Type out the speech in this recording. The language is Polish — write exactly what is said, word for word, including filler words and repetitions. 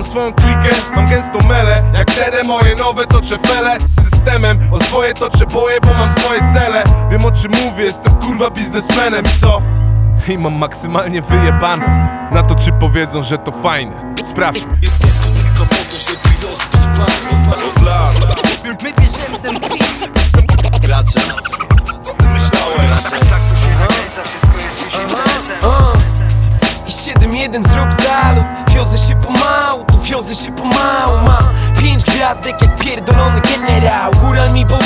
swoją klikę, mam gęstą melę. Jak wtedy moje nowe toczę fele. Z systemem o swoje toczę boje, bo mam swoje cele. Wiem o czym mówię, jestem kurwa biznesmenem i co? I mam maksymalnie wyjebane na to, czy powiedzą, że to fajne. Sprawdźmy. Jestem tu tylko po to, żeby rozbić pan. My bierzemy ten kwit. Gracze. Myślałem. Tak to się nakręca, wszystko jest dziś interesem. I siedem jeden zrób zalot. Wiozę się pomału, tu wiozę się pomału. Mam pięć gwiazdek jak pierdolony generał. Góral mi powie